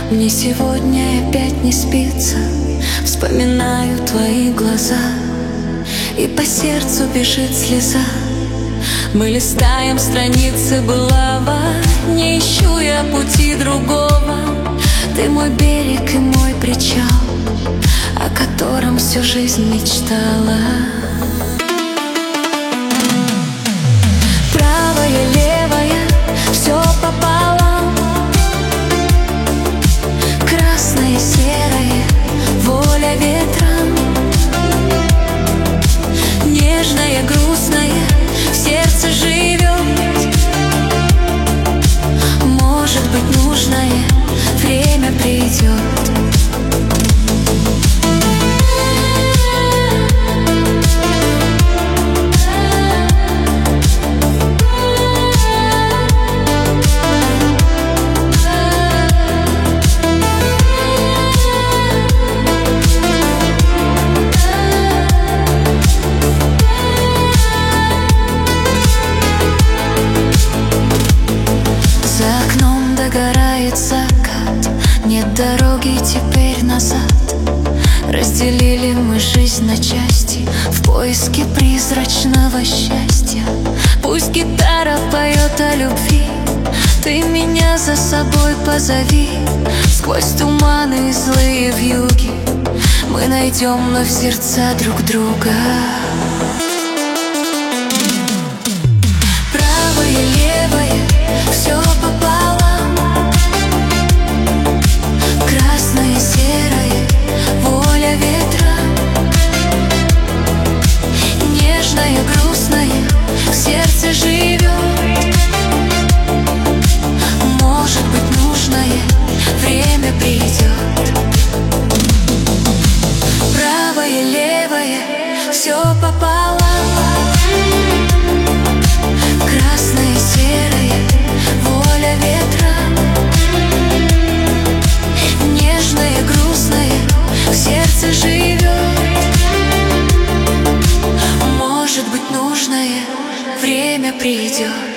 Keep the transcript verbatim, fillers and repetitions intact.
Мне сегодня опять не спится, вспоминаю твои глаза, и по сердцу бежит слеза. Мы листаем страницы былого, не ищу я пути другого. Ты мой берег и мой причал, о котором всю жизнь мечтала. Правая, левая, все пополам, красное, серое, воля ветра, нежное, грустное, в сердце живет. Может быть, нужное время придет. Догорает закат, нет дороги теперь назад. Разделили мы жизнь на части в поиске призрачного счастья. Пусть гитара поет о любви, ты меня за собой позови. Сквозь туманы и злые вьюги мы найдем вновь сердца друг друга. Правое, левое, все пополам, красное, серое, воля ветра, нежное, грустное, в сердце живет. Может быть, нужное время придет. Правое, левое, все пополам, красное, серое, воля ветра, нежное, грустное, в сердце живет. Может быть, нужное время придет.